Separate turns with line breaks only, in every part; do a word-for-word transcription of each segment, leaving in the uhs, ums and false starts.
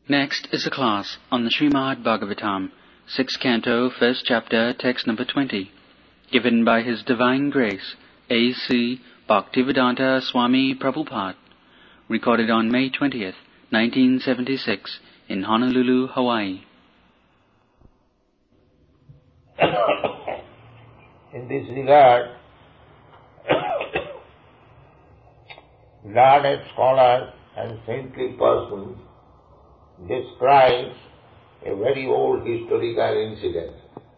Next is a class on the Srimad Bhagavatam, sixth canto, first chapter, text number twenty, given by His Divine Grace, A C Bhaktivedanta Swami Prabhupada, recorded on May twentieth, nineteen seventy-six, in Honolulu, Hawaii.
In this regard, learned scholars and saintly persons describe a very old historical incident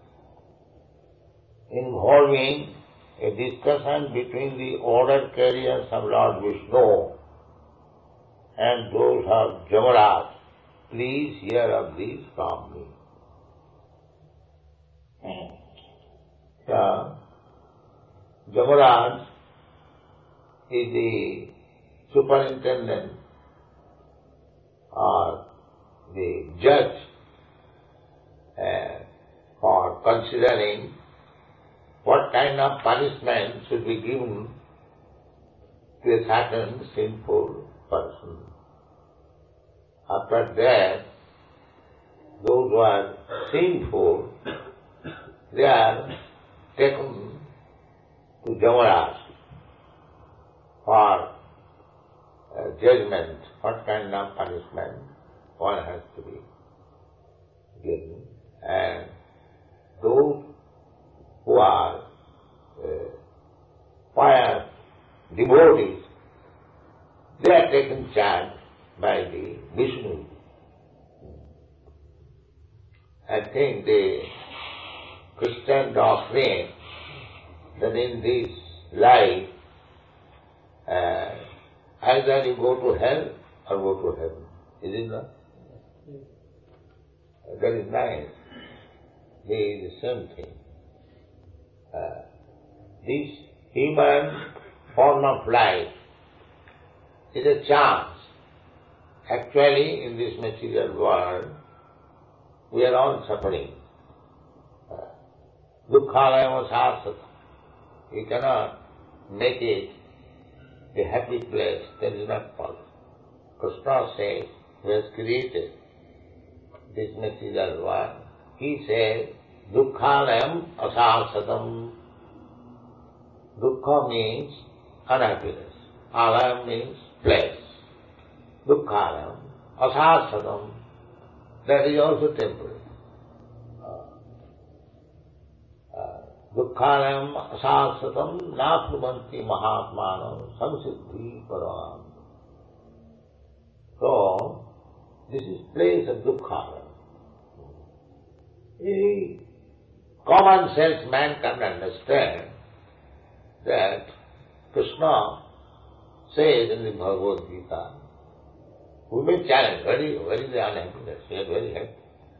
involving a discussion between the order carriers of Lord Vishnu and those of Jamaraj. Please hear of this from me. The Jamaraj is the superintendent or the judge uh, for considering what kind of punishment should be given to a certain sinful person. After that, those who are sinful, they are taken to Jamaraj for uh, judgment, what kind of punishment one has to be given. And those who are uh, pious devotees, they are taken charge by the Vishnu. I think the Christian doctrine that in this life uh, either you go to hell or go to heaven. Is it not? That is nice. They is the same thing. Uh, this human form of life is a chance. Actually, in this material world, we are all suffering. Dukkhalayam sasata. You cannot make it a happy place. That is not possible. Krishna says, He has created this material world. He says, Dukkhalayam asasatam. Dukkha means unhappiness. Alayam means place. Dukkhalayam asasatam. That is also temporary. Dukkhalayam asasatam nathnumanti mahatmanam samsiddhi param. So, this is place of dukkha. A common sense man can understand that Krishna says in the Bhagavad Gita, we may challenge, very, very unhappiness, we are very happy.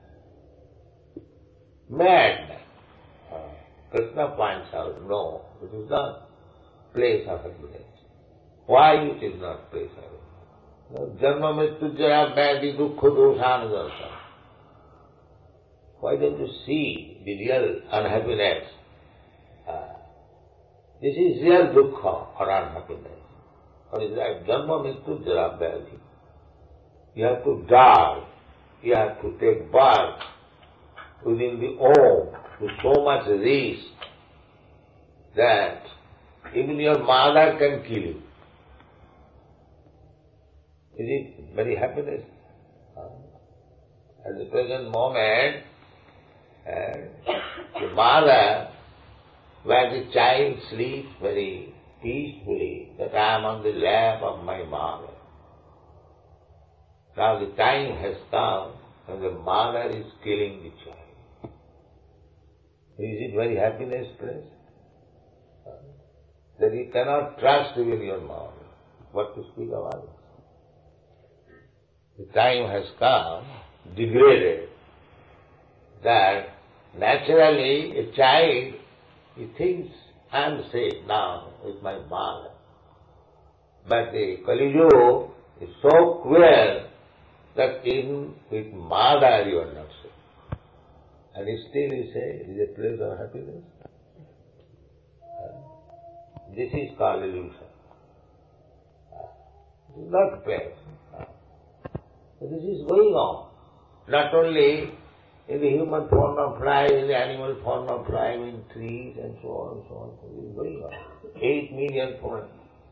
Mad man. Krishna points out, no, it is not place of happiness. Why it is not place of happiness? Janma mrityu jara vyadhi dukkha dosana darsa. Why don't you see the real unhappiness? Uh, this is real dukkha or unhappiness. What is that? Janma mrityu jara vyadhi. You have to die. You have to take birth within the womb with so much risk that even your mother can kill you. Is it very happiness? At the present moment, uh, the mother, where the child sleeps very peacefully, that I am on the lap of my mother. Now the time has come when the mother is killing the child. Is it very happiness place? That you cannot trust even your mother. What to speak of others? The time has come, degraded, that naturally a child, he thinks, I am safe now with my mother. But the Kali Yuga is so cruel that even with mother you are not safe. And still he says, it is a place of happiness. This is called illusion. It is not place. So this is going on. Not only in the human form of life, in the animal form of life, in trees and so on and so on. So this is going on. Eight million forms.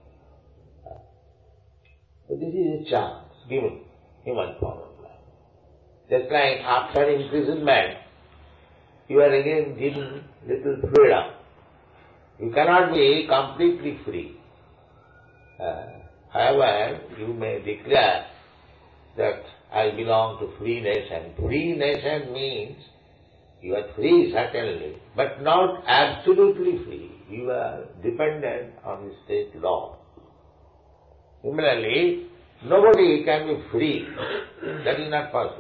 So this is a chance given, human form of life. Just like after imprisonment, you are again given little freedom. You cannot be completely free. Uh, however, you may declare that I belong to free nation. Free nation means you are free certainly, but not absolutely free. You are dependent on the state law. Similarly, nobody can be free. That is not possible.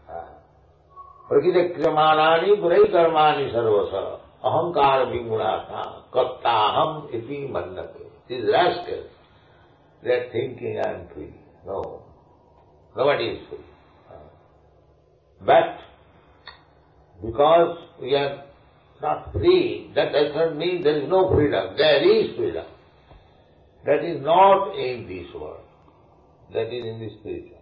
Prakritakriyamanani gurai karmani sarvasa ahankara vimurata kattaham iti mannate. These rascals, they are thinking I am free. No. Nobody is free. But because we are not free, that does not mean there is no freedom. There is freedom. That is not in this world. That is in the spiritual.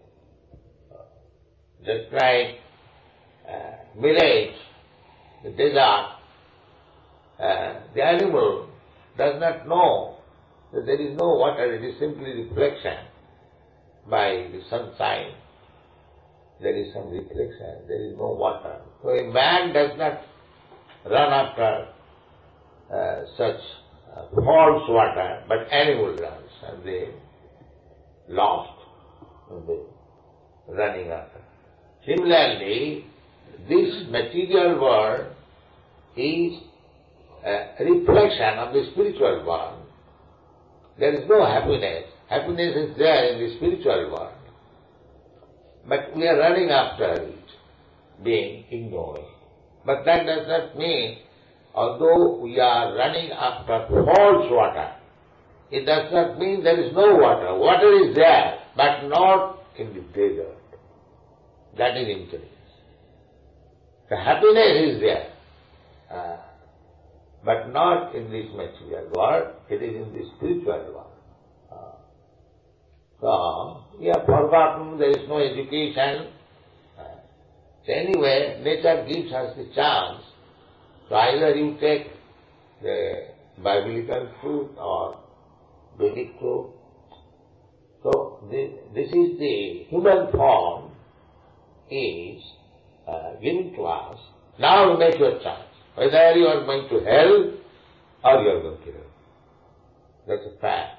Just like uh, village, the desert, uh, the animal does not know that there is no water, it is simply reflection by the sunshine. There is some reflection, there is no water. So a man does not run after uh, such uh, false water, but animal runs, and they lost in the running after. Similarly, this material world is a reflection of the spiritual world. There is no happiness. Happiness is there in the spiritual world. But we are running after it, being ignored. But that does not mean, although we are running after false water, it does not mean there is no water. Water is there, but not in the desert. That is intelligence. The happiness is there, uh, but not in this material world, it is in the spiritual world. Uh, so, we have forgotten there is no education. Uh, so anyway, nature gives us the chance. So either you take the biblical truth or Vedic truth. So this, this is the human form is uh, given to us. Now you make your choice. Whether you are going to hell or you are going to heaven. That's a fact.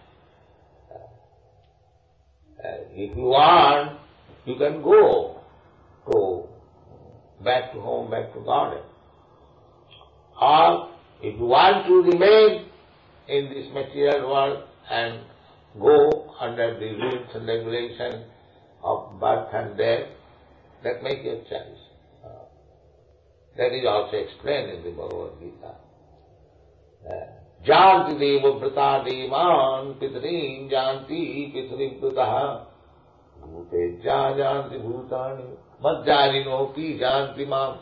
Uh, if you want, you can go to back to home, back to garden. Or if you want to remain in this material world and go under the rules and regulations of birth and death, that make your choice. Uh, that is also explained in the Bhagavad Gita. Janti deva vrata devan pitrim janti pitrim vrataha bhute ja janti bhutani madjarinopi janti mam.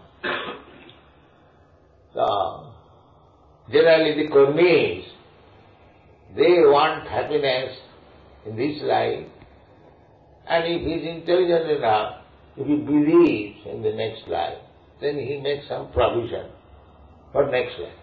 So, generally the Karmis, they want happiness in this life, and if he is intelligent enough, if he believes in the next life, then he makes some provision for next life.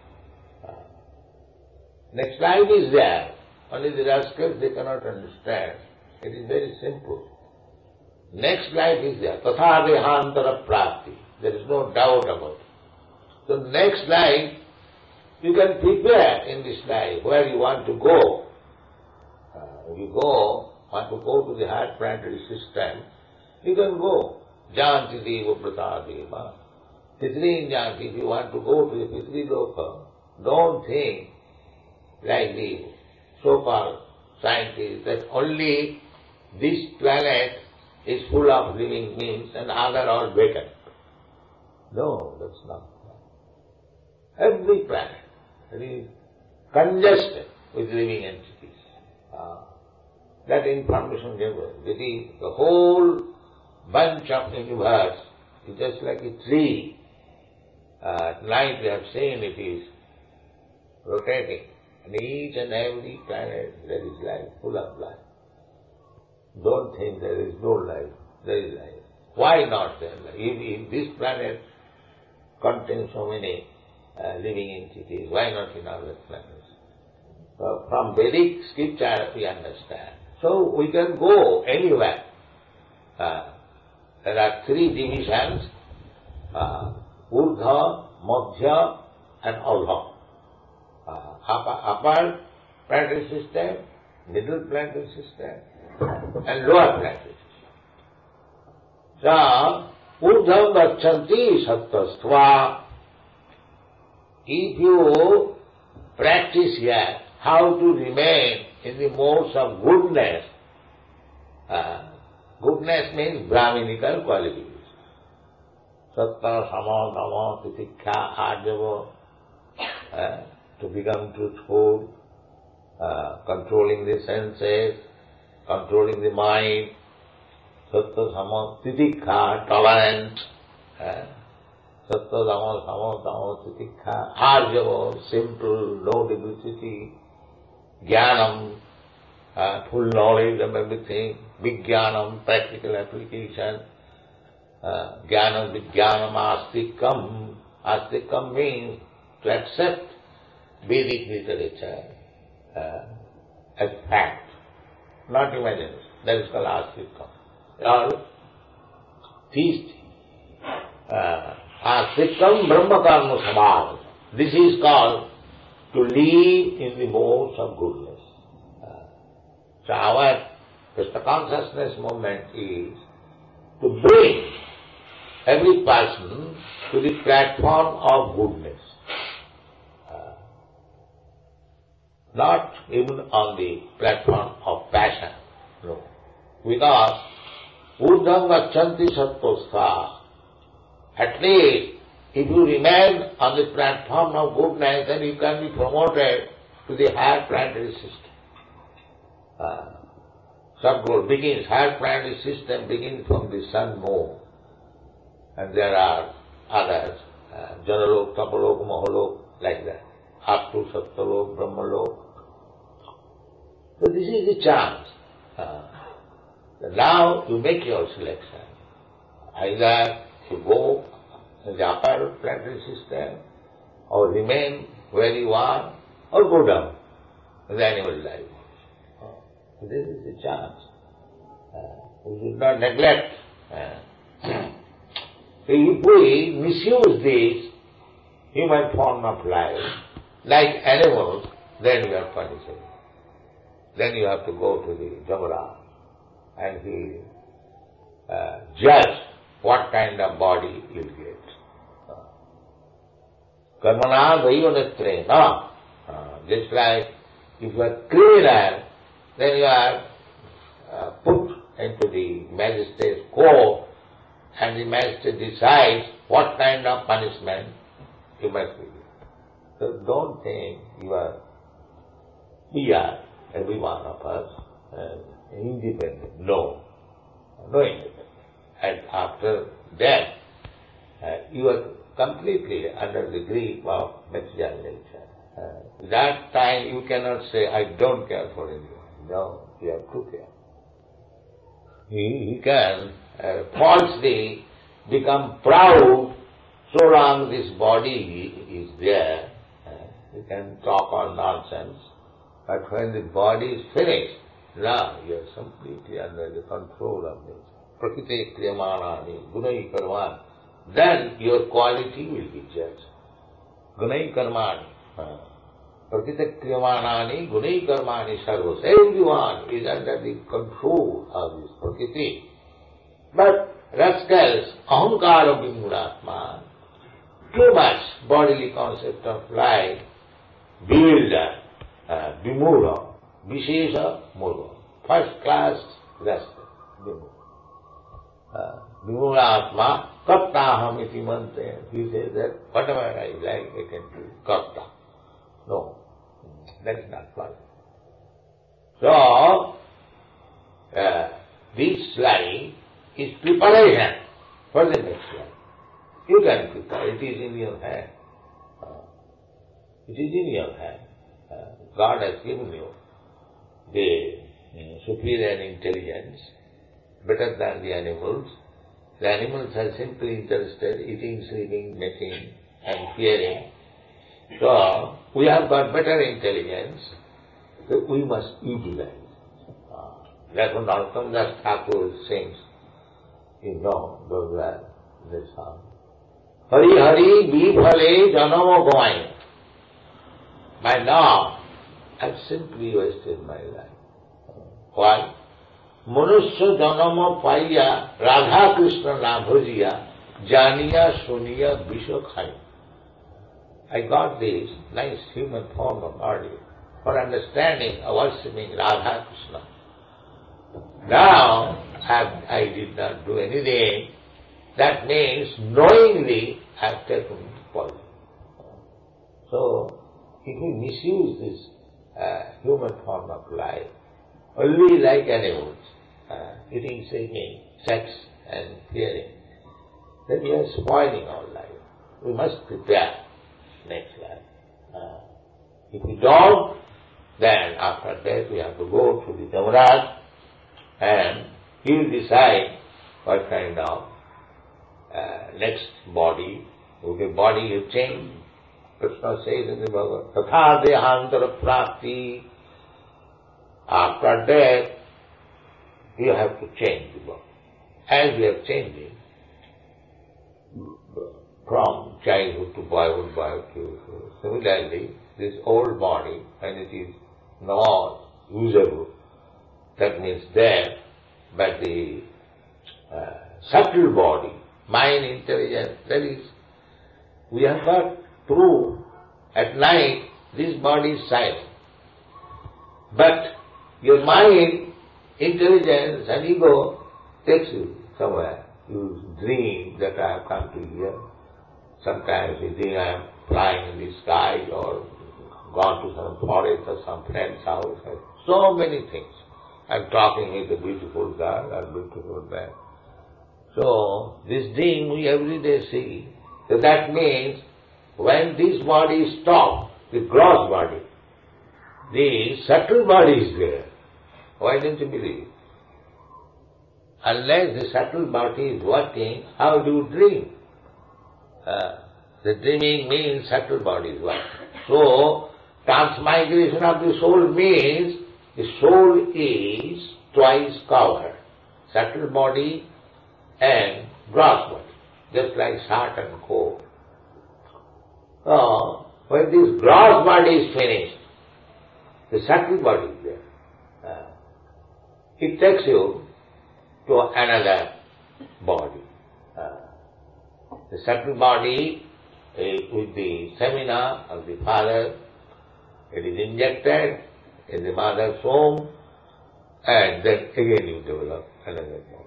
Next life is there, only the rascals they cannot understand. It is very simple. Next life is there, tatha dehantara prapti. There is no doubt about it. So next life, you can prepare in this life where you want to go. Uh, if you go, want to go to the higher planetary system, you can go. Janti deva vrata deva. Pitri janti, if you want to go to the Pitri loka, don't think like the so-called scientists that only this planet is full of living beings and other are vacant. No, that's not. Every planet is congested with living entities. Uh, that information given. That is, the whole bunch of universe is just like a tree. Uh, at night we have seen it is rotating. And each and every planet there is life, full of life. Don't think there is no life. there is life. Why not there? If, if this planet contains so many uh, living entities, why not in other planets? So from Vedic scripture we understand. So we can go anywhere. Uh, there are three divisions, uh, Urdhva, Madhya and Adha. Uh, upper, upper planetary system, middle planetary system and lower planetary system. So, Urdhva gachanti sattvastva. If you practice here how to remain in the modes of goodness, uh, goodness means Brahminical qualities. Sattva, sama, dhamma, titikha, arjava, uh, to become truthful, uh, controlling the senses, controlling the mind, sattva, sama, titikha, tolerant, uh, sattva, dhamma, sama, dhamma, titikha, arjava, simple, no duplicity, jnanam, uh, full knowledge of everything, vijnanam, practical application, uh, jnanam, vijnanam, astikam. Astikam means to accept Vedic literature uh, as fact, not imagination. That is called astikam. Or feast. Uh, astikam brahma karma sabhava. This is called to live in the modes of goodness. Uh, so our Krishna consciousness movement is to bring every person to the platform of goodness. Uh, not even on the platform of passion. No. Because Urdhvam gachanti sattvastva. At least if you remain on the platform of goodness, then you can be promoted to the higher planetary system. Uh, Sadguru begins, higher planetary system begins from the sun, moon. And there are others, uh, Janalok, Tapalok, Mahalok, like that. Up to Sattalok, Brahmalok. So this is the chance. Uh, now you make your selection. Either you go in the upper planetary system, or remain where you are, or go down in the animal life. So this is the chance. Uh, we should not neglect. Uh, so if we misuse this human form of life, like animals, then we are punishable. Then you have to go to the Jamara and he uh, judge what kind of body you get. Karmana daivanetrena. Just like if you are criminal, then you are uh, put into the magistrate's court and the magistrate decides what kind of punishment you must be given. So don't think you are, we are, every one of us, uh, independent. No. No independent. And after death, uh, you are completely under the grip of material nature. Uh, that time you cannot say, I don't care for anyone. No, you have to care. He, he can uh, falsely become proud so long this body is there. Uh, you can talk all nonsense. But when the body is finished, now you are completely under the control of nature. Prakriti kriyamanani gunai karmani. Then your quality will be judged. Gunai karmani. Prakriti kriyamanani gunai karmani sarvas. Everyone is under the control of this Prakriti. But rascals, ahankara vimulatma, too much bodily concept of life, bewildered, uh, vimura, vishesha mura, first class rascal, vimura. Vimulatma, kaptaham iti mante. He says that whatever I like, I can do. Kapta. No, that is not possible. So, uh, this life is preparation for the next life. You can prepare. It is in your hand. Uh, it is in your hand. Uh, God has given you the uh, superior intelligence better than the animals. The animals are simply interested in eating, sleeping, making and fearing. So, we have got better intelligence that we must utilize. That's what Narottam Das Thakur sings. You know, those are the song. Hari Hari Bifale Janamo Gomai. By now, I've simply wasted my life. Why? Manusya Janamo Paiya Radha Krishna Nabhajiya Janiya Suniya Visha Khai. I got this nice human form of body for understanding or worshipping Radha Krishna. Now, I, I did not do anything. That means knowingly I have taken poison. So, if we misuse this uh, human form of life, only like animals, uh, eating, sleeping, sex and fearing, then we are spoiling our life. We must prepare next life. Uh, if we don't, then after death we have to go to the Yamaraj and he will decide what kind of uh, next body, okay, body you change. Krishna says in the Bhagavad, Tatha dehantara prapti. After death, you have to change the body. As we are changing from childhood to boyhood, boyhood to youth. Similarly, this old body, when it is not usable, that means death, but the uh, subtle body, mind, intelligence, that is, we have got proof. At night, this body is silent. But your mind, intelligence and ego takes you somewhere. You dream that I have come to here. Sometimes you think I am flying in the sky or gone to some forest or some friend's house. So many things. I am talking with a beautiful girl or beautiful man. So, this dream we every day see. So that means when this body stops, the gross body, the subtle body is there. Why don't you believe? Unless the subtle body is working, how do you dream? Uh, the dreaming means subtle body is working. So, transmigration of the soul means the soul is twice covered. Subtle body and gross body, just like hot and cold. So, when this gross body is finished, the subtle body is there. Uh, it takes you to another body. Uh, the subtle body, uh, with the semina of the father, it is injected in the mother's womb, and then again you develop another body.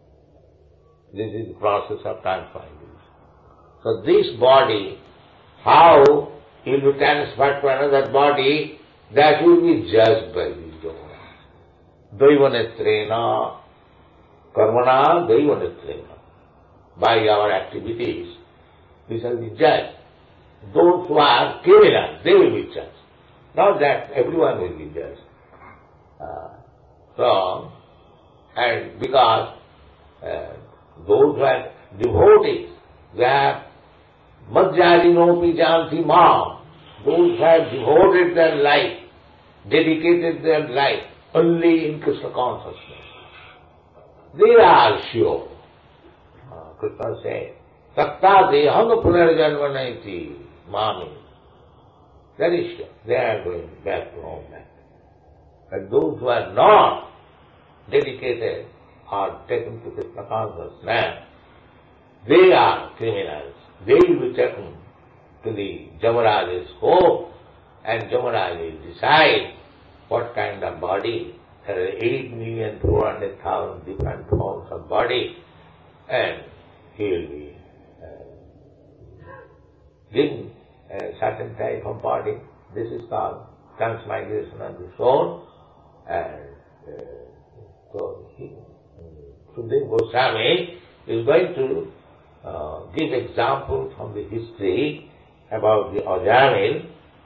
This is the process of transmigration. So this body, how it will be transferred to another body, that will be judged by the Yamaraja. Daivanetrena, karmana daivanetrena. By our activities, we shall be judged. Those who are criminals, they will be judged. Not that everyone will be judged. Uh, so, and because uh, those who are devotees, they have madhyadinopi janti mam, those who have devoted their life, dedicated their life only in Krishna consciousness, they are sure. Uh, Krishna says, Sakta deham punarjanvanaiti mami. Very sure, they are going back to home back. But those who are not dedicated or taken to Krishna consciousness, they are criminals. They will be taken to the Yamaraj's home, and Yamaraj will decide what kind of body. There are eight million four hundred thousand different forms of body, and he will be uh, given a certain type of body. This is called transmigration of the soul, and uh, so he, Sukadeva Goswami is going to uh, give example from the history about the Ajamil,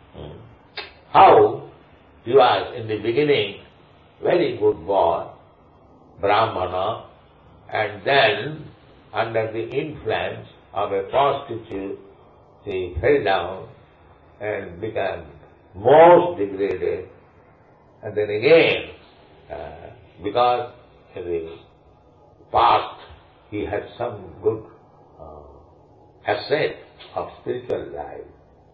how he was in the beginning very good boy, Brahmana, and then under the influence of a prostitute, he fell down and became most degraded, and then again, uh, because in the past he had some good uh, asset of spiritual life.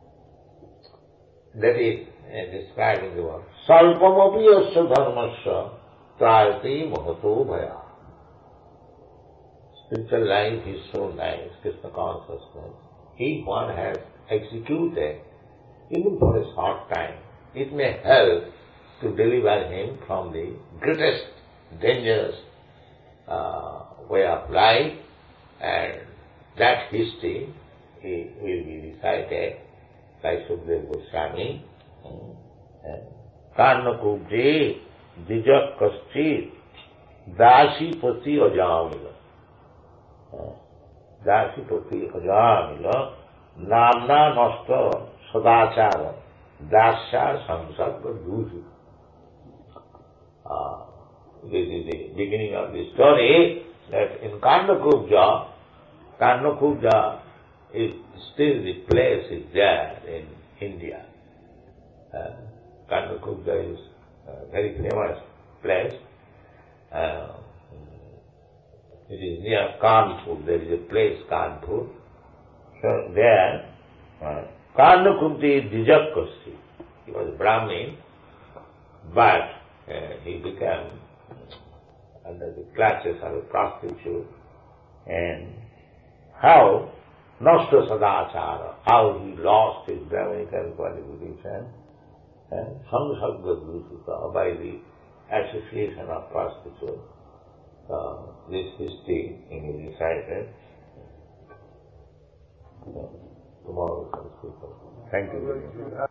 That is uh, described in the word Salpamapi yasya dharmasya trayati mahato bhaya. Spiritual life is so nice, Krishna consciousness. If one has executed, even for a short time, it may help to deliver him from the greatest dangerous uh, way of life, and that history he will be recited by Sukadeva Goswami. Karna kubje dijak kaschit dasi pati ajamila. Dasi pati ajamila namna nasta sadachara dasya samsarga dushi. This is the beginning of the story, that in Karnakubja, Karnakubja is still the place is there in India. Uh, Karnakubja is a very famous place. Uh, it is near Kanpur. There is a place, Kanpur. So there, uh, Karnakubja Dijakkasti. He was a Brahmin, but uh, he became under the clutches of a prostitute, and how Nasta Sadachara, how he lost his Brahminical qualification, and Samsarga Dusita by the association of prostitutes. Uh, this history is recited. Tomorrow we can speak of it. Thank you very much.